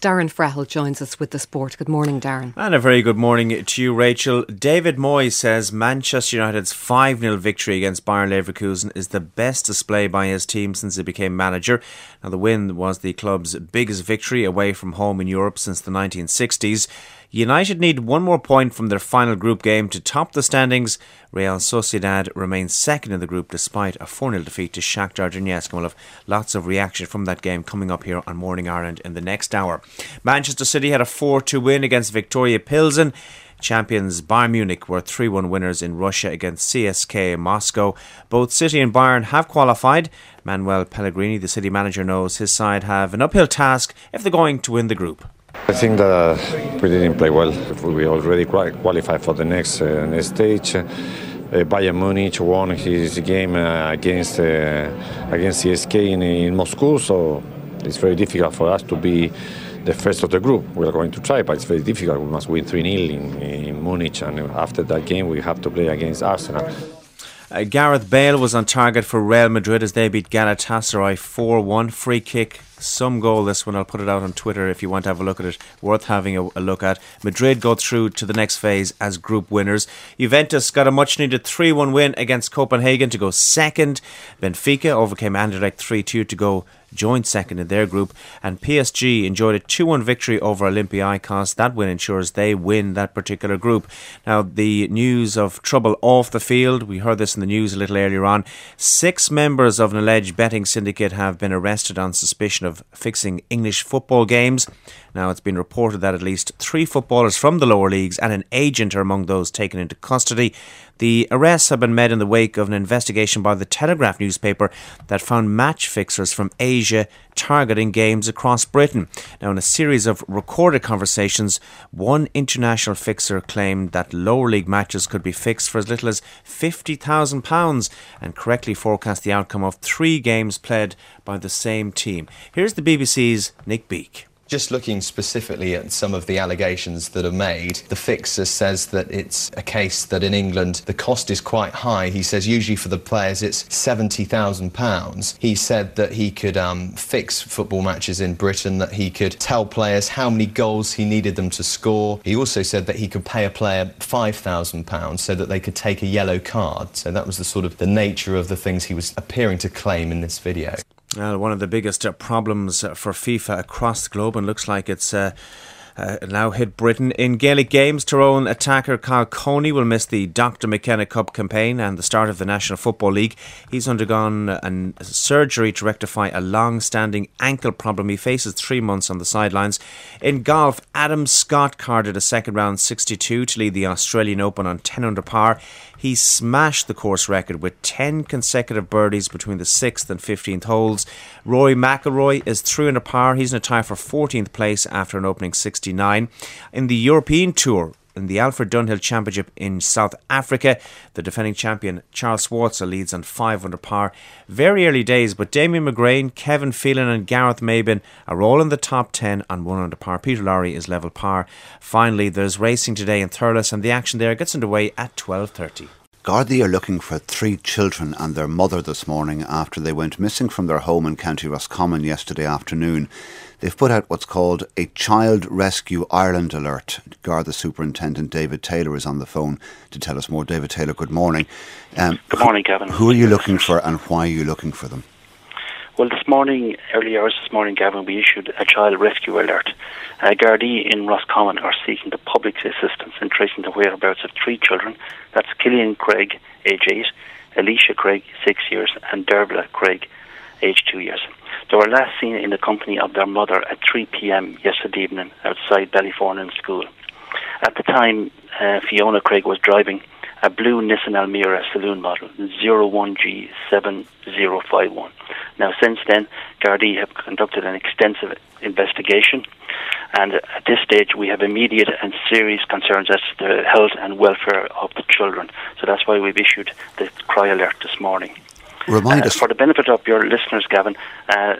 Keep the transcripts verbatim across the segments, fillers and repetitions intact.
Darren Frehel joins us with the sport. Good morning, Darren. And a very good morning to you, Rachel. David Moyes says Manchester United's five nil victory against Bayer Leverkusen is the best display by his team since he became manager. Now, the win was the club's biggest victory away from home in Europe since the nineteen sixties. United need one more point from their final group game to top the standings. Real Sociedad remains second in the group despite a four nil defeat to Shakhtar Donetsk. We'll have lots of reaction from that game coming up here on Morning Ireland in the next hour. Manchester City had a four two win against Victoria Pilsen. Champions Bayern Munich were three one winners in Russia against C S K A Moscow. Both City and Bayern have qualified. Manuel Pellegrini, the City manager, knows his side have an uphill task if they're going to win the group. I think that uh, we didn't play well. We already qualified for the next, uh, next stage. Uh, Bayern Munich won his game uh, against uh, against C S K in, in Moscow, so it's very difficult for us to be the first of the group. We are going to try, but it's very difficult. We must win three nil in, in Munich, and after that game we have to play against Arsenal. Uh, Gareth Bale was on target for Real Madrid as they beat Galatasaray four one. Free kick, some goal this one. I'll put it out on Twitter if you want to have a look at it. Worth having a, a look at. Madrid go through to the next phase as group winners. Juventus got a much needed three one win against Copenhagen to go second. Benfica overcame Anderlecht three two to go joint second in their group, and P S G enjoyed a two one victory over Olympiacos. That win ensures they win that particular group. Now, the news of trouble off the field, we heard this in the news a little earlier on. Six members of an alleged betting syndicate have been arrested on suspicion of fixing English football games. Now, it's been reported that at least three footballers from the lower leagues and an agent are among those taken into custody. The arrests have been made in the wake of an investigation by the Telegraph newspaper that found match fixers from Asia targeting games across Britain. Now, in a series of recorded conversations, one international fixer claimed that lower league matches could be fixed for as little as fifty thousand pounds and correctly forecast the outcome of three games played by the same team. Here's the B B C's Nick Beake. Just looking specifically at some of the allegations that are made, the fixer says that it's a case that in England the cost is quite high. He says usually for the players it's seventy thousand pounds. He said that he could um, fix football matches in Britain, that he could tell players how many goals he needed them to score. He also said that he could pay a player five thousand pounds so that they could take a yellow card. So that was the sort of the nature of the things he was appearing to claim in this video. Well, one of the biggest uh, problems uh, for FIFA across the globe, and looks like it's uh, uh, now hit Britain. In Gaelic games, Tyrone attacker Carl Coney will miss the Doctor McKenna Cup campaign and the start of the National Football League. He's undergone a surgery to rectify a long-standing ankle problem. He faces three months on the sidelines. In golf, Adam Scott carded a second round sixty-two to lead the Australian Open on ten under par. He smashed the course record with ten consecutive birdies between the sixth and fifteenth holes. Rory McIlroy is through under par. He's in a tie for fourteenth place after an opening sixty-nine. In the European Tour, in the Alfred Dunhill Championship in South Africa, the defending champion Charles Schwartzel leads on five under par. Very early days, but Damien McGrain, Kevin Phelan and Gareth Mabin are all in the top ten on one under par. Peter Lowry is level par. Finally, there's racing today in Thurles, and the action there gets underway at twelve thirty. Gardaí are looking for three children and their mother this morning after they went missing from their home in County Roscommon yesterday afternoon. They've put out what's called a Child Rescue Ireland alert. Garda Superintendent David Taylor is on the phone to tell us more. David Taylor, good morning. Um, good morning, Gavin. Who are you looking for and why are you looking for them? Well, this morning, early hours this morning, Gavin, we issued a child rescue alert. Uh, Gardaí in Roscommon are seeking the public's assistance in tracing the whereabouts of three children. That's Killian Craig, age eight, Alicia Craig, six years, and Derbla Craig, age two years. They were last seen in the company of their mother at three p.m. yesterday evening outside Ballyfornan School. At the time, uh, Fiona Craig was driving a blue Nissan Almera saloon model zero one G seven zero five one. Now, since then, Gardaí have conducted an extensive investigation, and at this stage we have immediate and serious concerns as to the health and welfare of the children. So that's why we've issued the cry alert this morning. Remind uh, us. For the benefit of your listeners, Gavin, uh,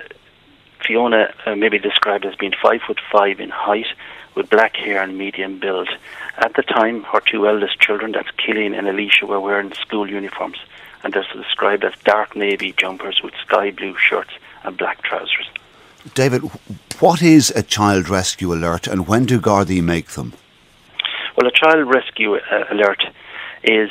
Fiona uh, may be described as being five foot five in height, with black hair and medium build. At the time, her two eldest children, that's Killian and Alicia, were wearing school uniforms, and they're described as dark navy jumpers with sky blue shirts and black trousers. David, what is a child rescue alert and when do Gardaí make them? Well, a child rescue uh, alert is,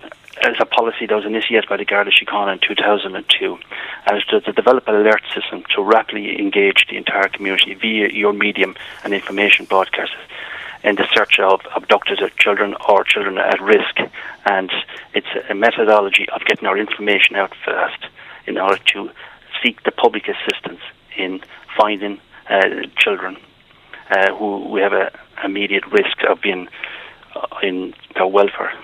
is a policy that was initiated by the Garda Síochána in two thousand two, and it's to, to develop an alert system to rapidly engage the entire community via your medium and information broadcasters in the search of abducted children or children at risk. And it's a methodology of getting our information out fast in order to seek the public assistance in finding uh, children uh, who we have a immediate risk of being uh, in their welfare.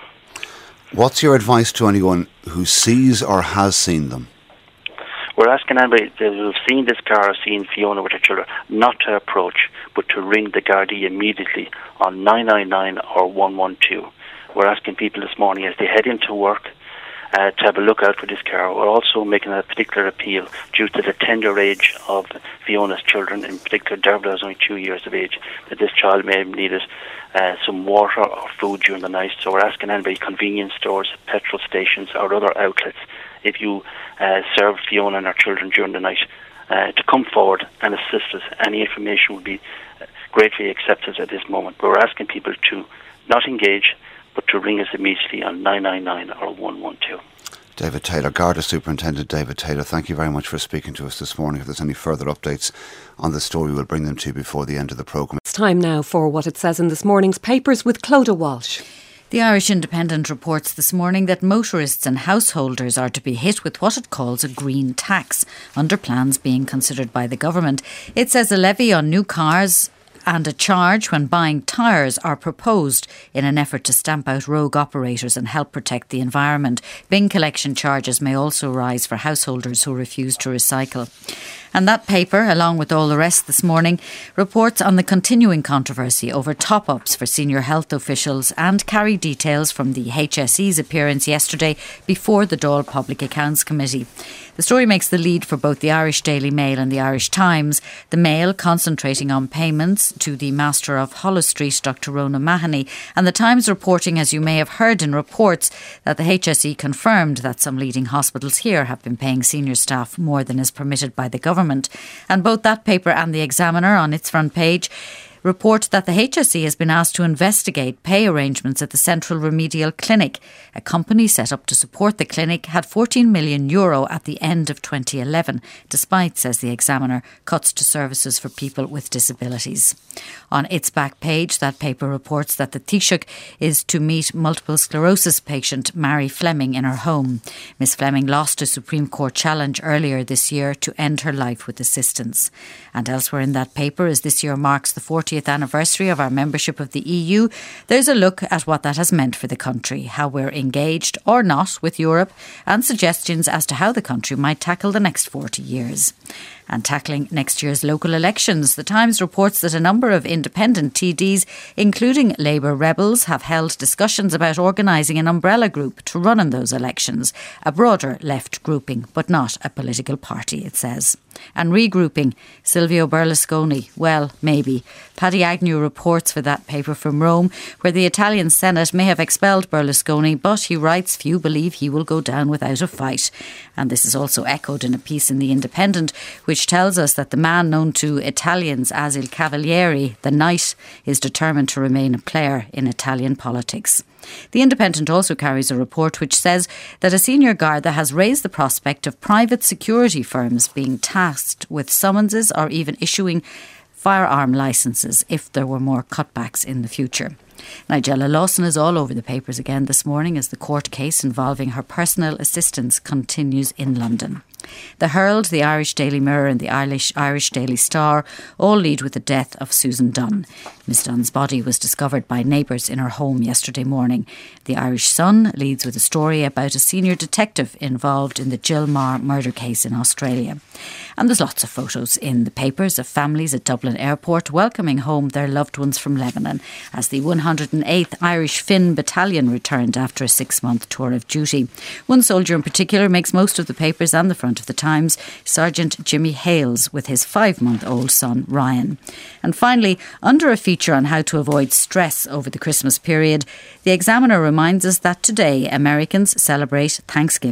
What's your advice to anyone who sees or has seen them? We're asking anybody who've seen this car or seen Fiona with her children not to approach, but to ring the Gardaí immediately on nine nine nine or one one two. We're asking people this morning as they head into work uh, to have a look out for this car. We're also making a particular appeal due to the tender age of Fiona's children, in particular Dervla is only two years of age, that this child may have needed uh, some water or food during the night. So we're asking anybody, convenience stores, petrol stations or other outlets, if you uh, serve Fiona and her children during the night, uh, to come forward and assist us. Any information would be greatly accepted at this moment. But we're asking people to not engage, but to ring us immediately on nine nine nine or one one two. David Taylor, Garda Superintendent David Taylor, thank you very much for speaking to us this morning. If there's any further updates on the story, we'll bring them to you before the end of the programme. It's time now for what it says in this morning's papers with Clodagh Walsh. The Irish Independent reports this morning that motorists and householders are to be hit with what it calls a green tax, under plans being considered by the government. It says a levy on new cars and a charge when buying tyres are proposed in an effort to stamp out rogue operators and help protect the environment. Bin collection charges may also rise for householders who refuse to recycle. And that paper, along with all the rest this morning, reports on the continuing controversy over top-ups for senior health officials and carry details from the H S E's appearance yesterday before the Dáil Public Accounts Committee. The story makes the lead for both the Irish Daily Mail and the Irish Times, the Mail concentrating on payments to the Master of Holles Street, Doctor Rona Mahoney, and the Times reporting, as you may have heard in reports, that the H S E confirmed that some leading hospitals here have been paying senior staff more than is permitted by the government. And both that paper and the Examiner on its front page report that the H S E has been asked to investigate pay arrangements at the Central Remedial Clinic. A company set up to support the clinic had fourteen million euro at the end of twenty eleven, despite, says the Examiner, cuts to services for people with disabilities. On its back page, that paper reports that the Taoiseach is to meet multiple sclerosis patient Mary Fleming in her home. Miss Fleming lost a Supreme Court challenge earlier this year to end her life with assistance. And elsewhere in that paper, as this year marks the fortieth anniversary of our membership of the E U, there's a look at what that has meant for the country, how we're engaged or not with Europe, and suggestions as to how the country might tackle the next forty years. And tackling next year's local elections, the Times reports that a number of independent T Ds, including Labour rebels, have held discussions about organising an umbrella group to run in those elections, a broader left grouping, but not a political party, it says. And regrouping, Silvio Berlusconi, well, maybe. Paddy Agnew reports for that paper from Rome, where the Italian Senate may have expelled Berlusconi, but he writes few believe he will go down without a fight. And this is also echoed in a piece in The Independent, which tells us that the man known to Italians as Il Cavaliere, the Knight, is determined to remain a player in Italian politics. The Independent also carries a report which says that a senior Garda has raised the prospect of private security firms being tasked with summonses or even issuing firearm licences if there were more cutbacks in the future. Nigella Lawson is all over the papers again this morning as the court case involving her personal assistants continues in London. The Herald, the Irish Daily Mirror and the Irish, Irish Daily Star all lead with the death of Susan Dunn. Miss Dunn's body was discovered by neighbours in her home yesterday morning. The Irish Sun leads with a story about a senior detective involved in the Jill Marr murder case in Australia. And there's lots of photos in the papers of families at Dublin Airport welcoming home their loved ones from Lebanon as the one hundred eighth Irish Finn Battalion returned after a six-month tour of duty. One soldier in particular makes most of the papers and the front of the Times, Sergeant Jimmy Hales, with his five-month-old son Ryan. And finally, under a feature on how to avoid stress over the Christmas period, the Examiner reminds us that today Americans celebrate Thanksgiving.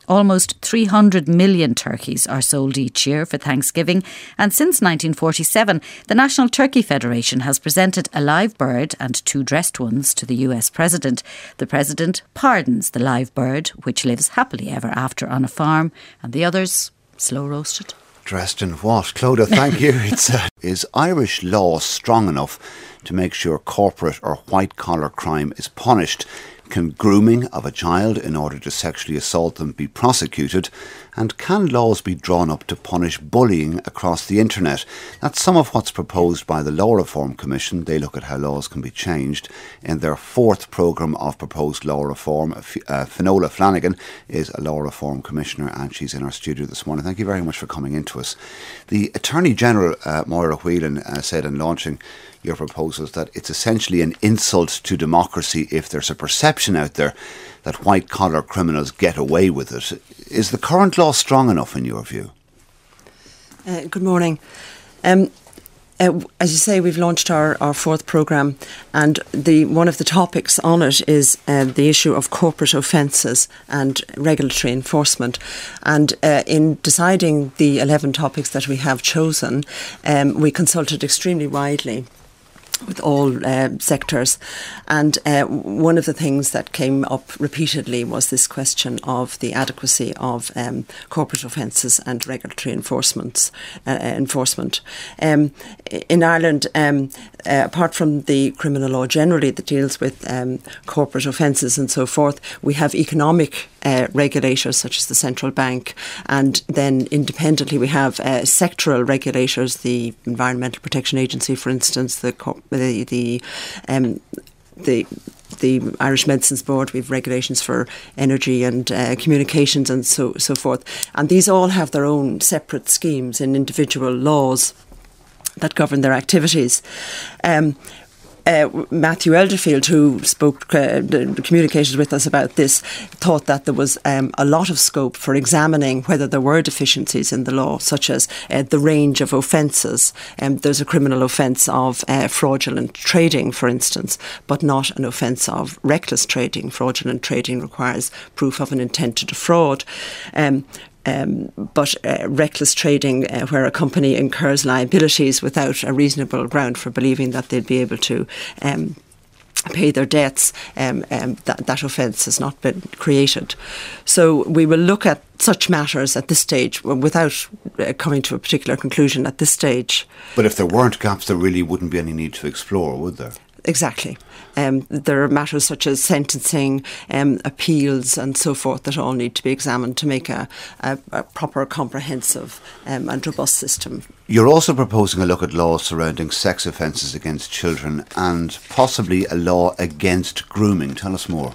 Almost three hundred million turkeys are sold each year for Thanksgiving, and since nineteen forty-seven, the National Turkey Federation has presented a live bird and two dressed ones to the U S President. The President pardons the live bird, which lives happily ever after on a farm, and the others slow roasted. Dressed in what? Clodagh, thank you. It's, uh, is Irish law strong enough to make sure corporate or white-collar crime is punished? Can grooming of a child in order to sexually assault them be prosecuted? And can laws be drawn up to punish bullying across the internet? That's some of what's proposed by the Law Reform Commission. They look at how laws can be changed. In their fourth programme of proposed law reform, uh, Finola Flanagan is a Law Reform Commissioner and she's in our studio this morning. Thank you very much for coming into us. The Attorney General, uh, Moira Whelan, uh, said in launching your proposals that it's essentially an insult to democracy if there's a perception out there that white-collar criminals get away with it. Is the current law strong enough in your view? Uh, good morning. Um, uh, as you say, we've launched our, our fourth programme, and the one of the topics on it is uh, the issue of corporate offences and regulatory enforcement. And uh, in deciding the eleven topics that we have chosen, um, we consulted extremely widely with all uh, sectors, and uh, one of the things that came up repeatedly was this question of the adequacy of um, corporate offences and regulatory enforcements, uh, enforcement. Um, in Ireland, um, uh, apart from the criminal law generally that deals with um, corporate offences and so forth, we have economic uh, regulators such as the Central Bank, and then independently we have uh, sectoral regulators, the Environmental Protection Agency, for instance, the co- the the um, the the Irish Medicines Board. We have regulations for energy and uh, communications and so so forth, and these all have their own separate schemes in individual laws that govern their activities. Um, Uh, Matthew Elderfield, who spoke, uh, communicated with us about this, thought that there was um, a lot of scope for examining whether there were deficiencies in the law, such as uh, the range of offences. Um, there's a criminal offence of uh, fraudulent trading, for instance, but not an offence of reckless trading. Fraudulent trading requires proof of an intent to defraud. Um, Um, but uh, reckless trading, uh, where a company incurs liabilities without a reasonable ground for believing that they'd be able to um, pay their debts, um, um, that, that offence has not been created. So we will look at such matters at this stage without uh, coming to a particular conclusion at this stage. But if there weren't gaps, there really wouldn't be any need to explore, would there? Exactly. Um, there are matters such as sentencing, um, appeals and so forth that all need to be examined to make a, a, a proper, comprehensive um, and robust system. You're also proposing a look at laws surrounding sex offences against children and possibly a law against grooming. Tell us more.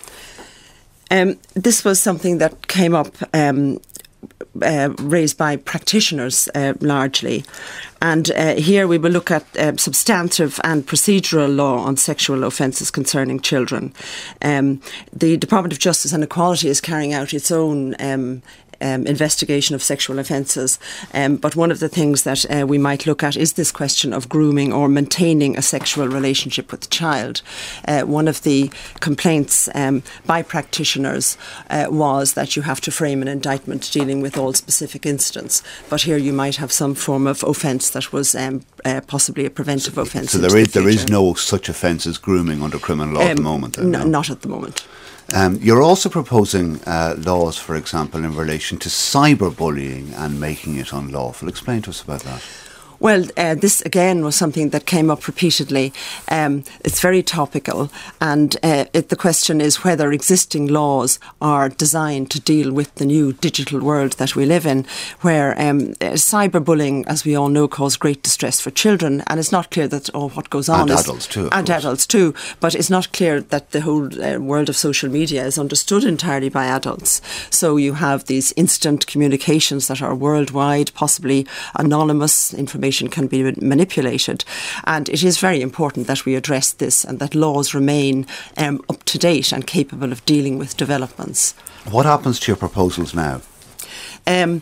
Um, this was something that came up um, Uh, raised by practitioners uh, largely, and uh, here we will look at uh, substantive and procedural law on sexual offences concerning children. Um, the Department of Justice and Equality is carrying out its own um, Um, investigation of sexual offences, um, but one of the things that uh, we might look at is this question of grooming or maintaining a sexual relationship with the child. Uh, one of the complaints um, by practitioners uh, was that you have to frame an indictment dealing with all specific incidents, but here you might have some form of offence that was um, uh, possibly a preventive so, offence. So there is, the there is no such offence as grooming under criminal law um, at the moment? Then, no, no? Not at the moment. Um, you're also proposing uh, laws, for example, in relation to cyberbullying and making it unlawful. Explain to us about that. Well, uh, this again was something that came up repeatedly. Um, it's very topical, and uh, it, the question is whether existing laws are designed to deal with the new digital world that we live in, where um, uh, cyberbullying, as we all know, causes great distress for children, and it's not clear that oh, what goes on and is, adults too, and course. adults too. But it's not clear that the whole uh, world of social media is understood entirely by adults. So you have these instant communications that are worldwide, possibly anonymous information. Can be manipulated, and it is very important that we address this and that laws remain um, up to date and capable of dealing with developments. What happens to your proposals now? Um,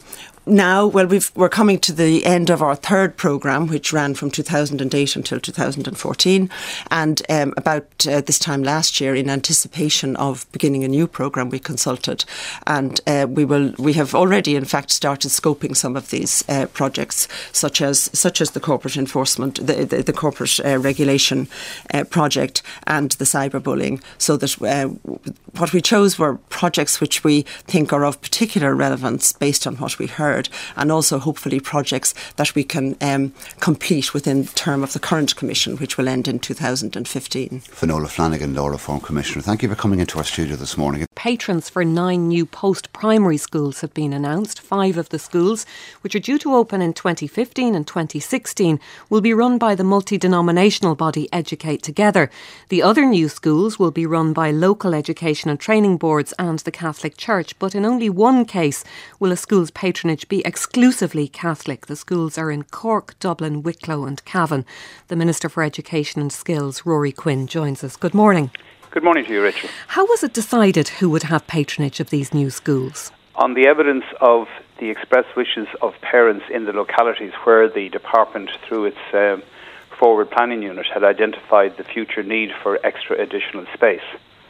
now, well, we've, we're coming to the end of our third programme, which ran from two thousand eight until two thousand fourteen. And um, about uh, this time last year, in anticipation of beginning a new programme, we consulted. And uh, we will we have already, in fact, started scoping some of these uh, projects, such as such as the corporate enforcement, the, the, the corporate uh, regulation uh, project and the cyberbullying, so that uh, what we chose were projects which we think are of particular relevance based on what we heard, and also hopefully projects that we can um, complete within the term of the current Commission, which will end in two thousand fifteen. Finola Flanagan, Law Reform Commissioner, thank you for coming into our studio this morning. Patrons for nine new post-primary schools have been announced. Five of the schools, which are due to open in twenty fifteen and twenty sixteen, will be run by the multi-denominational body Educate Together. The other new schools will be run by local education and training boards and the Catholic Church, but in only one case will a school's patronage be exclusively Catholic. The schools are in Cork, Dublin, Wicklow and Cavan. The Minister for Education and Skills, Rory Quinn, joins us. Good morning. Good morning to you, Rachel. How was it decided who would have patronage of these new schools? On the evidence of the express wishes of parents in the localities where the department, through its um, forward planning unit, had identified the future need for extra additional space.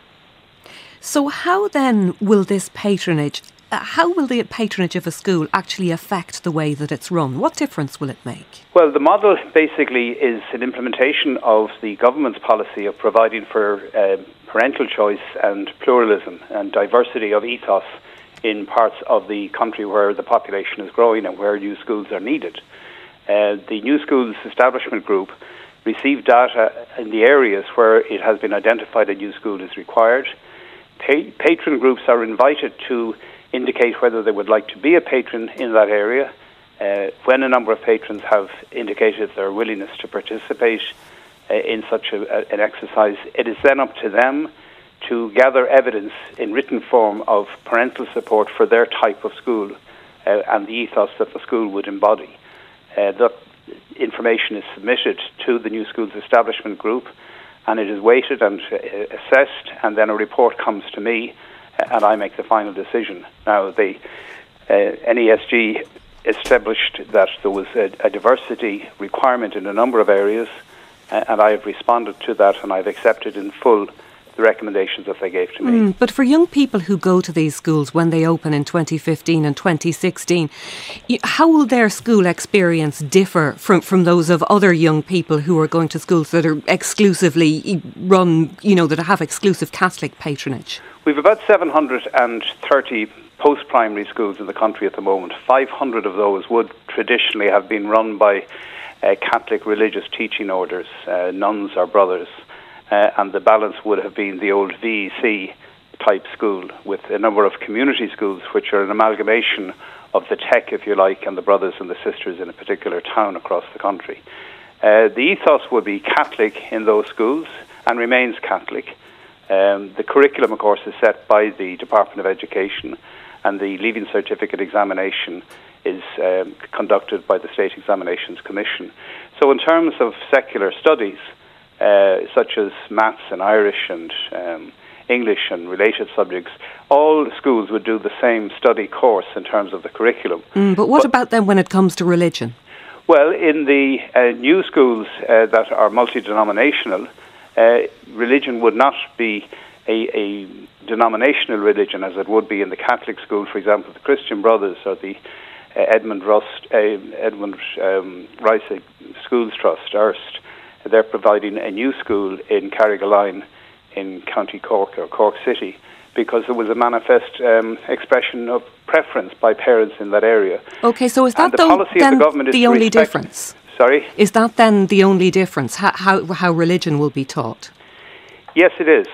So how then will this patronage, uh, how will the patronage of a school actually affect the way that it's run? What difference will it make? Well, the model basically is an implementation of the government's policy of providing for uh, parental choice and pluralism and diversity of ethos in parts of the country where the population is growing and where new schools are needed. Uh, the New Schools Establishment Group receive data in the areas where it has been identified a new school is required. Pa- patron groups are invited to indicate whether they would like to be a patron in that area. Uh, when a number of patrons have indicated their willingness to participate uh, in such a, a, an exercise, it is then up to them to gather evidence in written form of parental support for their type of school uh, and the ethos that the school would embody. Uh, that information is submitted to the New Schools Establishment Group, and it is weighted and uh, assessed, and then a report comes to me, uh, and I make the final decision. Now, the uh, N E S G established that there was a, a diversity requirement in a number of areas, uh, and I have responded to that, and I've accepted in full the recommendations that they gave to me. Mm, but for young people who go to these schools when they open in twenty fifteen and twenty sixteen, how will their school experience differ from, from those of other young people who are going to schools that are exclusively run, you know, that have exclusive Catholic patronage? We've about seven hundred thirty post-primary schools in the country at the moment. five hundred of those would traditionally have been run by uh, Catholic religious teaching orders, uh, nuns or brothers. Uh, and the balance would have been the old V E C type school, with a number of community schools which are an amalgamation of the tech, if you like, and the brothers and the sisters in a particular town across the country. Uh, the ethos would be Catholic in those schools and remains Catholic. Um, the curriculum, of course, is set by the Department of Education, and the Leaving Certificate examination is um, conducted by the State Examinations Commission. So in terms of secular studies, Uh, such as maths and Irish and um, English and related subjects, all schools would do the same study course in terms of the curriculum. Mm, but what but, about then when it comes to religion? Well, in the uh, new schools uh, that are multi-denominational, uh, religion would not be a, a denominational religion as it would be in the Catholic school, for example, the Christian Brothers or the uh, Edmund, Rust, uh, Edmund um, Rice Schools Trust, Erst. They're providing a new school in Carrigaline in County Cork or Cork City because there was a manifest um, expression of preference by parents in that area. Okay, so is that the, the, policy then of the, government the is only respect- difference? Sorry? Is that then the only difference, how, how, how religion will be taught? Yes, it is.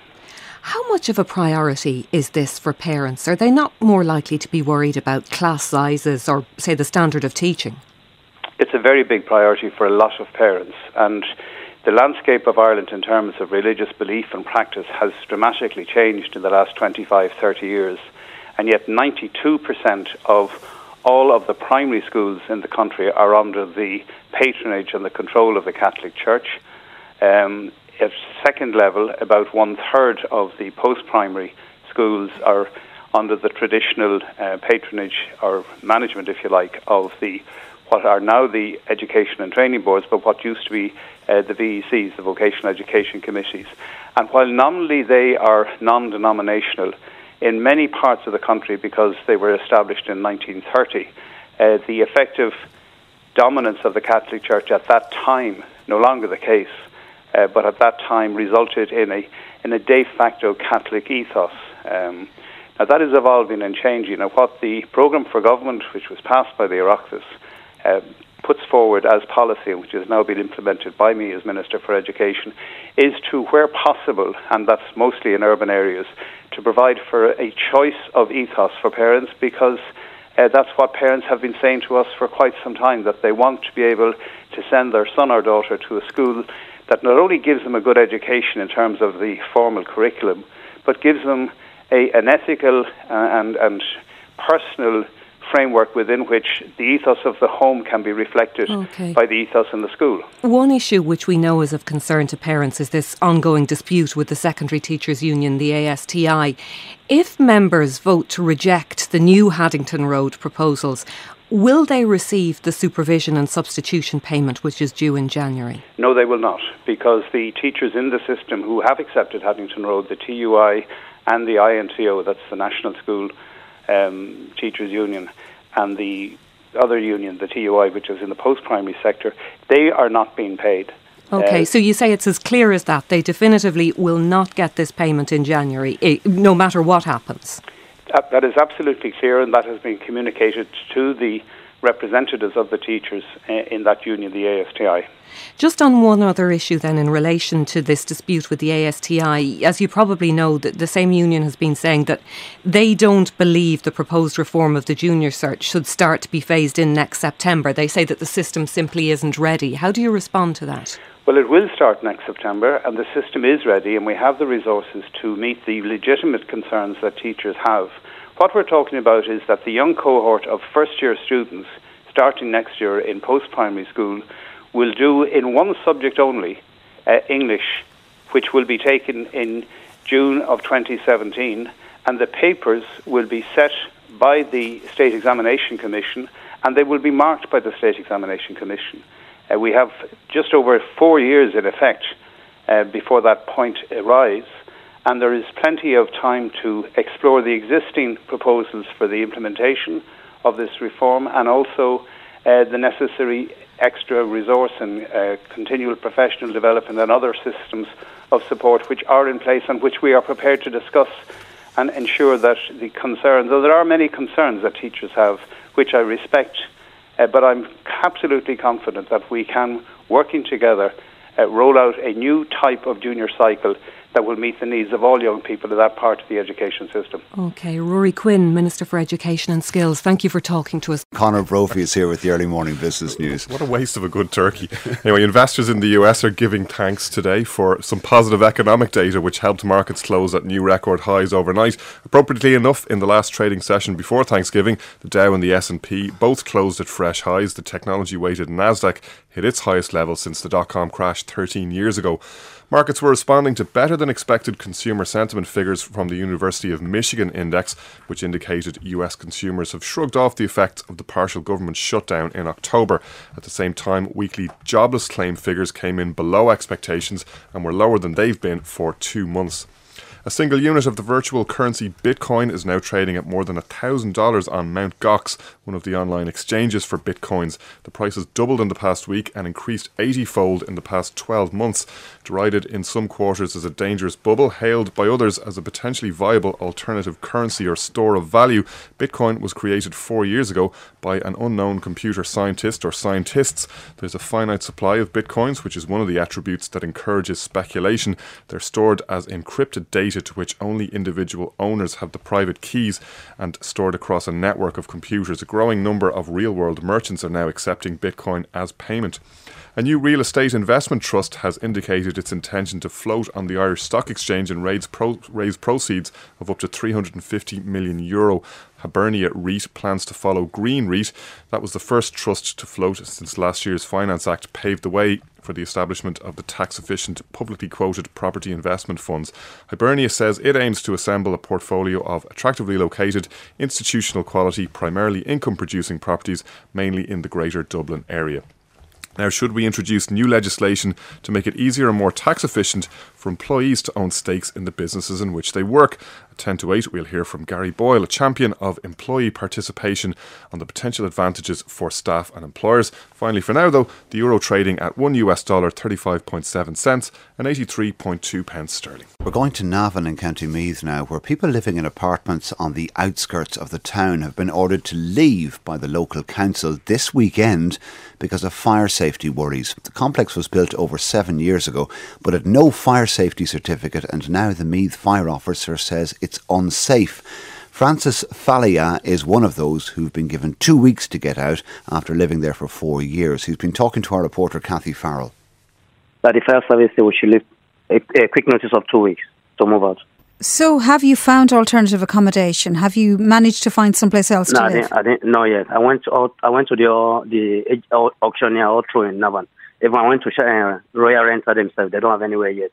How much of a priority is this for parents? Are they not more likely to be worried about class sizes or, say, the standard of teaching? It's a very big priority for a lot of parents, and the landscape of Ireland in terms of religious belief and practice has dramatically changed in the last twenty-five, thirty years, and yet ninety-two percent of all of the primary schools in the country are under the patronage and the control of the Catholic Church. Um, at second level, about one-third of the post-primary schools are under the traditional uh, patronage or management, if you like, of the what are now the education and training boards, but what used to be uh, the V E Cs, the vocational education committees. And while nominally they are non-denominational, in many parts of the country, because they were established in nineteen thirty, uh, the effective dominance of the Catholic Church at that time, no longer the case, uh, but at that time resulted in a in a de facto Catholic ethos. Um, now that is evolving and changing. Now what the programme for government, which was passed by the Oireachtas, uh, puts forward as policy, and which has now been implemented by me as Minister for Education, is to, where possible, and that's mostly in urban areas, to provide for a choice of ethos for parents, because uh, that's what parents have been saying to us for quite some time, that they want to be able to send their son or daughter to a school that not only gives them a good education in terms of the formal curriculum, but gives them a, an ethical uh, and, and personal framework within which the ethos of the home can be reflected okay. by the ethos in the school. One issue which we know is of concern to parents is this ongoing dispute with the Secondary Teachers Union, the A S T I. If members vote to reject the new Haddington Road proposals, will they receive the supervision and substitution payment which is due in January? No, they will not, because the teachers in the system who have accepted Haddington Road, the T U I and the I N T O, that's the National School Um, Teachers Union, and the other union, the T U I, which is in the post-primary sector, they are not being paid. Okay, uh, so you say it's as clear as that. They definitively will not get this payment in January, eh, no matter what happens. That, that is absolutely clear, and that has been communicated to the representatives of the teachers uh, in that union, the A S T I. Just on one other issue then, in relation to this dispute with the A S T I, as you probably know, the, the same union has been saying that they don't believe the proposed reform of the junior cert should start to be phased in next September. They say that the system simply isn't ready. How do you respond to that? Well, it will start next September, and the system is ready, and we have the resources to meet the legitimate concerns that teachers have. What we're talking about is that the young cohort of first-year students starting next year in post-primary school will do in one subject only, uh, English, which will be taken in June of twenty seventeen, and the papers will be set by the State Examination Commission, and they will be marked by the State Examination Commission. Uh, we have just over four years in effect uh, before that point arrives, and there is plenty of time to explore the existing proposals for the implementation of this reform, and also uh, the necessary extra resource and uh, continual professional development and other systems of support which are in place and which we are prepared to discuss and ensure that the concerns, though there are many concerns that teachers have, which I respect, uh, but I'm absolutely confident that we can, working together, uh, roll out a new type of junior cycle that will meet the needs of all young people in that part of the education system. OK, Rory Quinn, Minister for Education and Skills, thank you for talking to us. Conor Brophy is here with the early morning business news. What a waste of a good turkey. Anyway, investors in the U S are giving thanks today for some positive economic data which helped markets close at new record highs overnight. Appropriately enough, in the last trading session before Thanksgiving, the Dow and the S and P both closed at fresh highs. The technology-weighted Nasdaq hit its highest level since the dot-com crash thirteen years ago. Markets were responding to better than expected consumer sentiment figures from the University of Michigan Index, which indicated U S consumers have shrugged off the effects of the partial government shutdown in October. At the same time, weekly jobless claim figures came in below expectations and were lower than they've been for two months. A single unit of the virtual currency Bitcoin is now trading at more than one thousand dollars on Mount Gox, one of the online exchanges for Bitcoins. The price has doubled in the past week and increased eighty-fold in the past twelve months. Derided in some quarters as a dangerous bubble, hailed by others as a potentially viable alternative currency or store of value, Bitcoin was created four years ago by an unknown computer scientist or scientists. There's a finite supply of Bitcoins, which is one of the attributes that encourages speculation. They're stored as encrypted data to which only individual owners have the private keys and stored across a network of computers. A growing number of real-world merchants are now accepting Bitcoin as payment. A new real estate investment trust has indicated its intention to float on the Irish Stock Exchange and raise, pro- raise proceeds of up to three hundred fifty million euro. Hibernia REIT plans to follow Green REIT. That was the first trust to float since last year's Finance Act paved the way for the establishment of the tax-efficient, publicly quoted property investment funds. Hibernia says it aims to assemble a portfolio of attractively located, institutional quality, primarily income-producing properties, mainly in the Greater Dublin area. Now, should we introduce new legislation to make it easier and more tax efficient for employees to own stakes in the businesses in which they work? At ten to eight, we'll hear from Gary Boyle, a champion of employee participation, on the potential advantages for staff and employers. Finally, for now though, the euro trading at one US dollar thirty-five point seven cents and eighty-three point two pence sterling. We're going to Navan in County Meath now, where people living in apartments on the outskirts of the town have been ordered to leave by the local council this weekend because of fire safety worries. The complex was built over seven years ago, but had no fire safety certificate, and now the Meath fire officer says it's unsafe. Francis Falia is one of those who've been given two weeks to get out after living there for four years. He's been talking to our reporter Cathy Farrell. That the fire service they should leave a, a quick notice of two weeks to move out. So have you found alternative accommodation? Have you managed to find someplace else no, to I live? Didn't, I didn't know yet. I went to I went to the uh, the uh, auction near Outro in Navan. Even I went to uh, Royal Renter themselves. They don't have anywhere yet.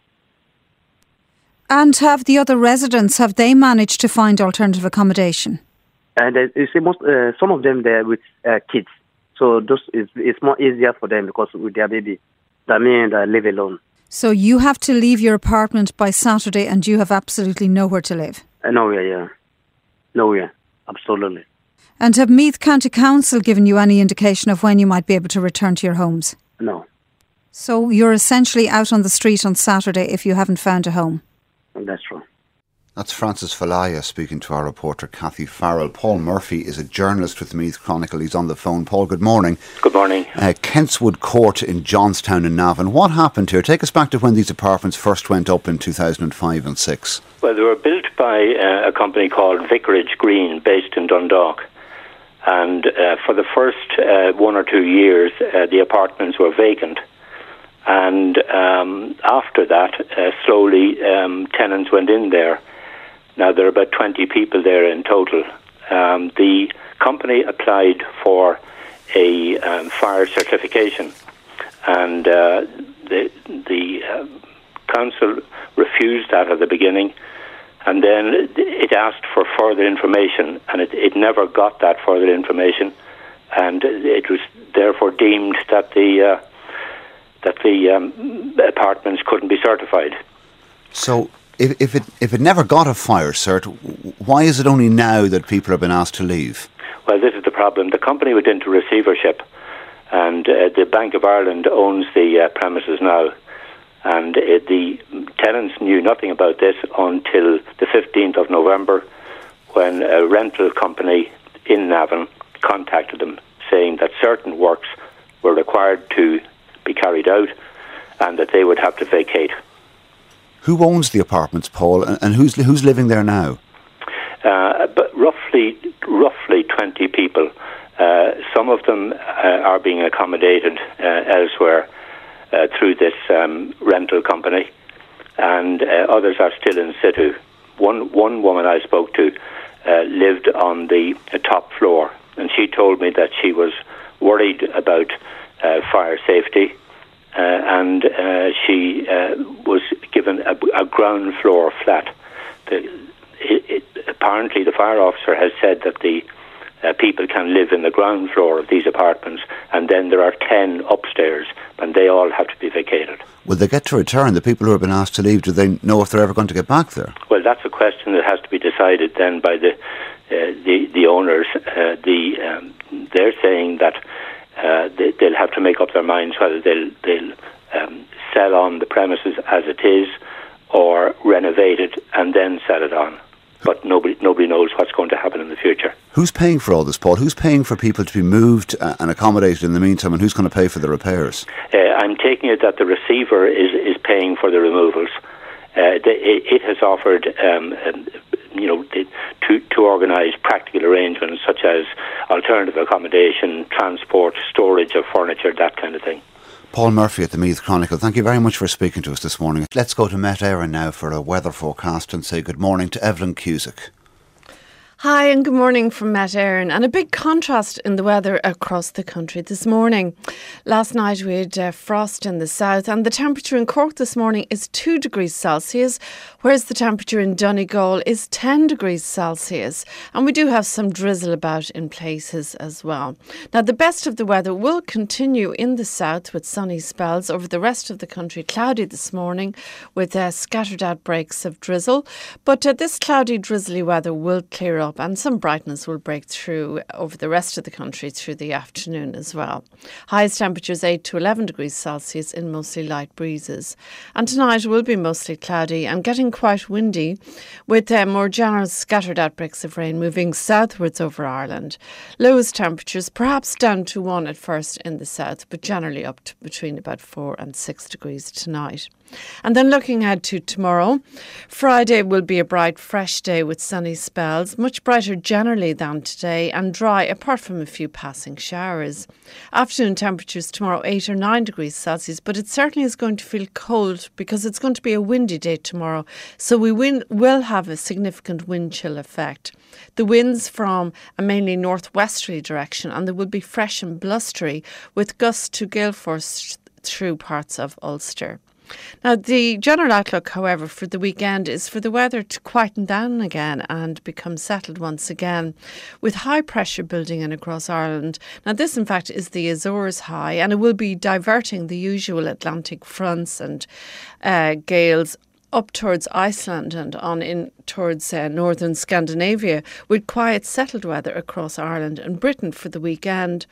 And have the other residents, have they managed to find alternative accommodation? And uh, you see, most uh, some of them there with uh, kids, so those it's, it's more easier for them because with their baby, than me and I live alone. So you have to leave your apartment by Saturday, and you have absolutely nowhere to live. Uh, nowhere, yeah, nowhere, absolutely. And have Meath County Council given you any indication of when you might be able to return to your homes? No. So you're essentially out on the street on Saturday if you haven't found a home. That's true. That's Francis Falaya speaking to our reporter Cathy Farrell. Paul Murphy is a journalist with the Meath Chronicle. He's on the phone. Paul, good morning. Good morning. Uh, Kentswood Court in Johnstown in Navan. What happened here? Take us back to when these apartments first went up in two thousand five and six. Well, they were built by uh, a company called Vicarage Green, based in Dundalk. And uh, for the first uh, one or two years, uh, the apartments were vacant. And um, after that, uh, slowly, um, tenants went in there. Now, there are about twenty people there in total. Um, the company applied for a um, fire certification, and uh, the, the uh, council refused that at the beginning, and then it asked for further information, and it, it never got that further information, and it was therefore deemed that the uh, that the um, apartments couldn't be certified. So, if, if it if it never got a fire cert, why is it only now that people have been asked to leave? Well, this is the problem. The company went into receivership, and uh, the Bank of Ireland owns the uh, premises now. And uh, the tenants knew nothing about this until the fifteenth of November, when a rental company in Navan contacted them saying that certain works were required to be carried out and that they would have to vacate. Who owns the apartments, Paul, and, and who's who's living there now? Uh, but roughly, roughly twenty people. Uh, some of them uh, are being accommodated uh, elsewhere uh, through this um, rental company, and uh, others are still in situ. One one woman I spoke to uh, lived on the uh, top floor, and she told me that she was worried about uh, fire safety, uh, and uh, she uh, was given a, a ground floor flat. The, it, it, apparently, the fire officer has said that the uh, people can live in the ground floor of these apartments, and then there are ten upstairs, and they all have to be vacated. Will they get to return? The people who have been asked to leave, do they know if they're ever going to get back there? Well, that's a question that has to be decided then by the uh, the, the owners. Uh, the um, they're saying that uh, they, they'll have to make up their minds whether they'll they'll um, sell on the premises as it is, or renovate it and then sell it on. But nobody nobody knows what's going to happen in the future. Who's paying for all this, Paul? Who's paying for people to be moved uh, and accommodated in the meantime, and who's going to pay for the repairs? Uh, I'm taking it that the receiver is, is paying for the removals. Uh, the, it, it has offered, um, um, you know, the, to to organise practical arrangements such as alternative accommodation, transport, storage of furniture, that kind of thing. Paul Murphy at the Meath Chronicle, thank you very much for speaking to us this morning. Let's go to Met Éireann now for a weather forecast and say good morning to Evelyn Cusick. Hi and good morning from Met Éireann, and a big contrast in the weather across the country this morning. Last night we had uh, frost in the south, and the temperature in Cork this morning is two degrees Celsius, whereas the temperature in Donegal is ten degrees Celsius, and we do have some drizzle about in places as well. Now the best of the weather will continue in the south with sunny spells. Over the rest of the country, cloudy this morning with uh, scattered outbreaks of drizzle, but uh, this cloudy drizzly weather will clear up, and some brightness will break through over the rest of the country through the afternoon as well. Highest temperatures eight to eleven degrees Celsius in mostly light breezes. And tonight will be mostly cloudy and getting quite windy, with uh, more general scattered outbreaks of rain moving southwards over Ireland. Lowest temperatures perhaps down to one at first in the south, but generally up to between about four and six degrees tonight. And then looking ahead to tomorrow, Friday will be a bright, fresh day with sunny spells, much brighter generally than today, and dry apart from a few passing showers. Afternoon temperatures tomorrow eight or nine degrees Celsius, but it certainly is going to feel cold because it's going to be a windy day tomorrow, so we win, will have a significant wind chill effect. The winds from a mainly northwesterly direction, and they will be fresh and blustery with gusts to gale force through parts of Ulster. Now, the general outlook, however, for the weekend is for the weather to quieten down again and become settled once again, with high pressure building in across Ireland. Now, this, in fact, is the Azores high, and it will be diverting the usual Atlantic fronts and uh, gales up towards Iceland and on in towards uh, northern Scandinavia, with quiet settled weather across Ireland and Britain for the weekend.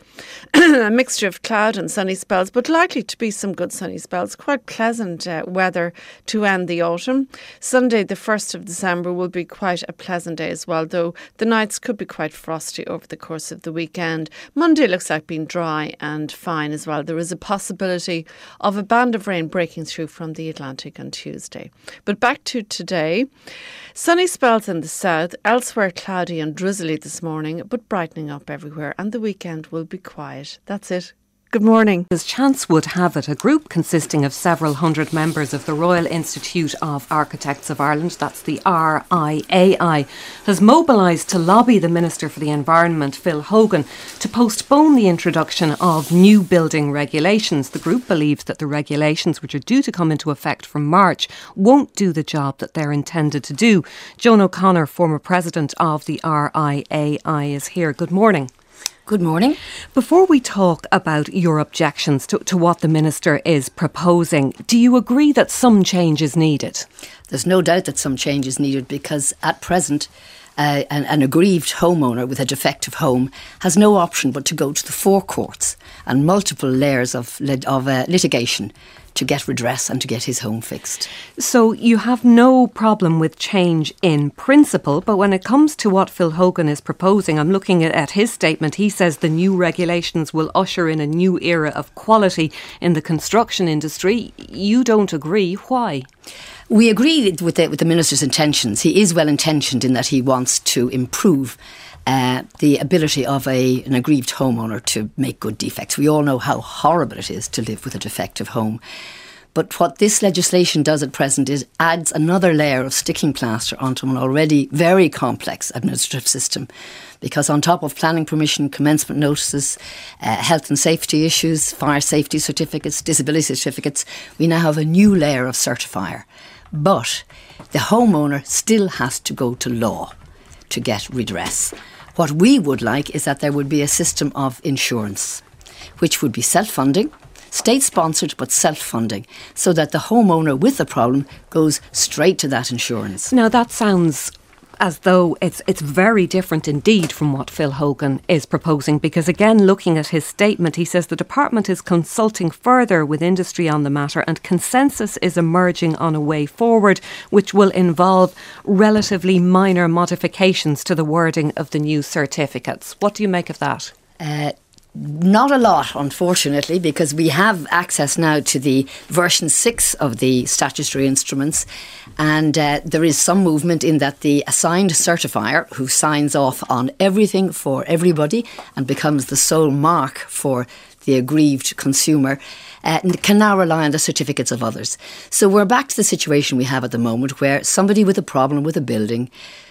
A mixture of cloud and sunny spells, but likely to be some good sunny spells. Quite pleasant uh, weather to end the autumn. Sunday the first of December will be quite a pleasant day as well, though the nights could be quite frosty over the course of the weekend. Monday looks like being dry and fine as well. There is a possibility of a band of rain breaking through from the Atlantic on Tuesday. But back to today. Sunny spells in the south, elsewhere cloudy and drizzly this morning, but brightening up everywhere, and the weekend will be quiet. That's it. Good morning. As chance would have it, a group consisting of several hundred members of the Royal Institute of Architects of Ireland, that's the R I A I, has mobilised to lobby the Minister for the Environment, Phil Hogan, to postpone the introduction of new building regulations. The group believes that the regulations, which are due to come into effect from March, won't do the job that they're intended to do. Joan O'Connor, former president of the R I A I, is here. Good morning. Good morning. Before we talk about your objections to, to what the Minister is proposing, do you agree that some change is needed? There's no doubt that some change is needed because at present uh, an, an aggrieved homeowner with a defective home has no option but to go to the four courts and multiple layers of, lit- of uh, litigation to get redress and to get his home fixed. So you have no problem with change in principle, but when it comes to what Phil Hogan is proposing, I'm looking at, at his statement. He says the new regulations will usher in a new era of quality in the construction industry. You don't agree. Why? We agree with the, with the Minister's intentions. He is well intentioned in that he wants to improve Uh, the ability of a, an aggrieved homeowner to make good defects. We all know how horrible it is to live with a defective home. But what this legislation does at present is adds another layer of sticking plaster onto an already very complex administrative system. Because on top of planning permission, commencement notices, uh, health and safety issues, fire safety certificates, disability certificates, we now have a new layer of certifier. But the homeowner still has to go to law to get redress. What we would like is that there would be a system of insurance, which would be self-funding, state-sponsored but self-funding, so that the homeowner with the problem goes straight to that insurance. Now that sounds as though it's it's very different indeed from what Phil Hogan is proposing, because again, looking at his statement, he says the department is consulting further with industry on the matter and consensus is emerging on a way forward which will involve relatively minor modifications to the wording of the new certificates. What do you make of that? Uh, Not a lot, unfortunately, because we have access now to the version six of the statutory instruments, and uh, there is some movement in that the assigned certifier, who signs off on everything for everybody and becomes the sole mark for the aggrieved consumer, uh, can now rely on the certificates of others. So we're back to the situation we have at the moment where somebody with a problem with a building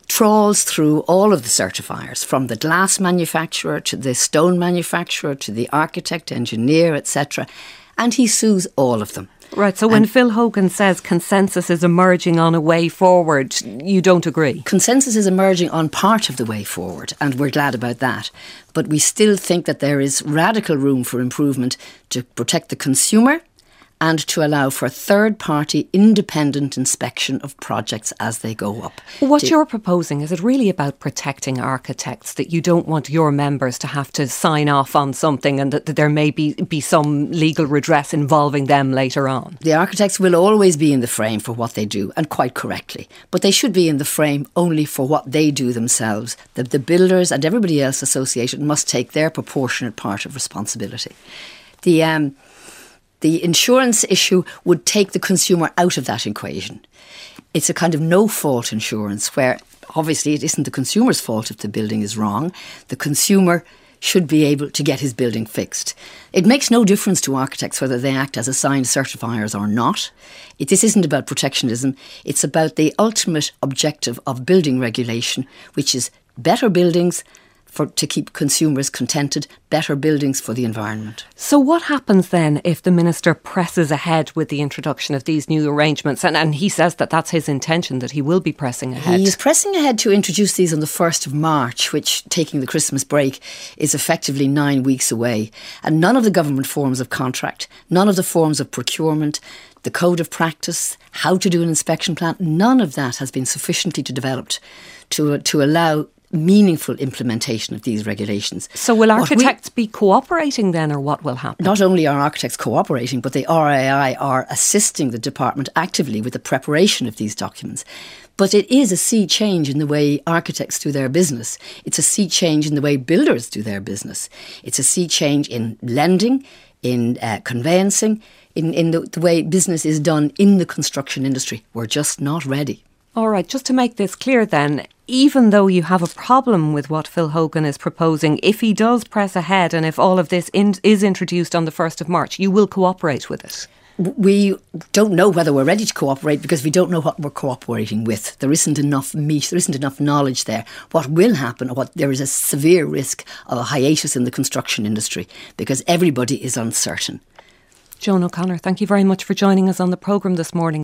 trawls through all of the certifiers, from the glass manufacturer to the stone manufacturer to the architect, engineer, et cetera, and he sues all of them. Right, so when and Phil Hogan says consensus is emerging on a way forward, you don't agree? Consensus is emerging on part of the way forward, and we're glad about that. But we still think that there is radical room for improvement to protect the consumer and to allow for third-party independent inspection of projects as they go up. What to, you're proposing, is it really about protecting architects, that you don't want your members to have to sign off on something and that, that there may be, be some legal redress involving them later on? The architects will always be in the frame for what they do, and quite correctly. But they should be in the frame only for what they do themselves. The, the builders and everybody else associated must take their proportionate part of responsibility. The... Um, The insurance issue would take the consumer out of that equation. It's a kind of no-fault insurance where obviously it isn't the consumer's fault if the building is wrong. The consumer should be able to get his building fixed. It makes no difference to architects whether they act as assigned certifiers or not. It, this isn't about protectionism. It's about the ultimate objective of building regulation, which is better buildings For, to keep consumers contented, better buildings for the environment. So what happens then if the Minister presses ahead with the introduction of these new arrangements? And, and he says that that's his intention, that he will be pressing ahead. He is pressing ahead to introduce these on the first of March, which, taking the Christmas break, is effectively nine weeks away. And none of the government forms of contract, none of the forms of procurement, the code of practice, how to do an inspection plan, none of that has been sufficiently developed to, to allow meaningful implementation of these regulations. So will architects we, be cooperating then, or what will happen? Not only are architects cooperating, but the R A I are assisting the department actively with the preparation of these documents. But it is a sea change in the way architects do their business. It's a sea change in the way builders do their business. It's a sea change in lending, in uh, conveyancing, in, in the, the way business is done in the construction industry. We're just not ready. All right, just to make this clear then, even though you have a problem with what Phil Hogan is proposing, if he does press ahead and if all of this in, is introduced on the first of March, you will cooperate with it? We don't know whether we're ready to cooperate because we don't know what we're cooperating with. There isn't enough meat, there isn't enough knowledge there. What will happen, or what there is a severe risk of a hiatus in the construction industry because everybody is uncertain. Joan O'Connor, thank you very much for joining us on the programme this morning.